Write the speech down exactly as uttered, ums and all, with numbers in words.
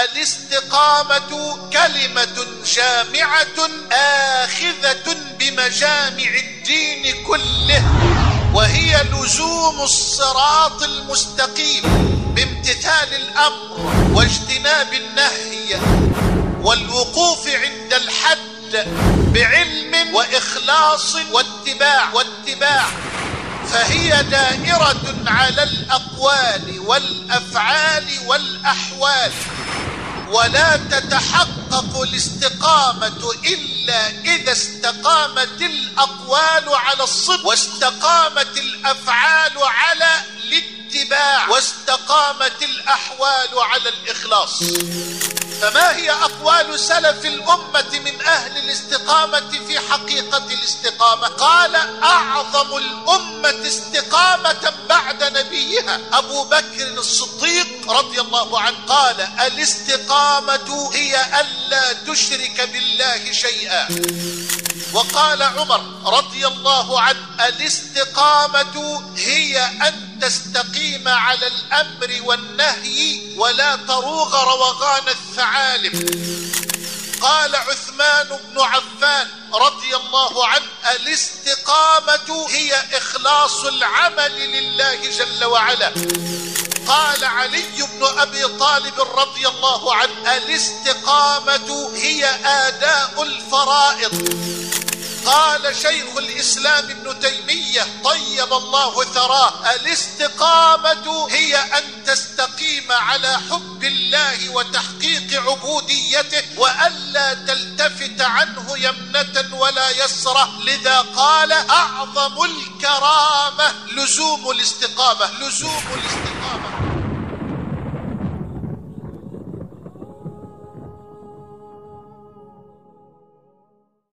الاستقامة كلمة جامعة آخذة بمجامع الدين كله، وهي لزوم الصراط المستقيم بامتثال الأمر واجتناب النهي والوقوف عند الحد بعلم وإخلاص واتباع واتباع فهي دائرة على الأقوال والأفعال والأحوال، ولا تتحقق الاستقامة إلا إذا استقامت الأقوال على الصدق، واستقامت الأفعال على الاتباع، واستقامت الأحوال على الإخلاص. فما هي أقوال سلف الأمة من أهل الاستقامة في حقيقة الاستقامة؟ قال: أعظم الأمة استقامة بعد نبيها أبو بكر الصديق رضي الله عنه قال: الاستقامة هي ألا تشرك بالله شيئا. وقال عمر رضي الله عنه: الاستقامة هي أن تستقيم على الأمر والنهي ولا تروغ روغان الثعالب. قال عثمان بن عفان رضي الله عنه: الاستقامة هي إخلاص العمل لله جل وعلا. قال علي بن أبي طالب رضي الله عنه: الاستقامة هي آداء الفرائض. قال شيخ الإسلام ابن تيمية طيب الله ثراه: الاستقامة هي أن تستقيم على حب الله وتحقيق عبوديته وألا تلتفت عنه يمنة ولا يسرة. لذا قال: أعظم الكرامة لزوم الاستقامة، لزوم الاستقامة.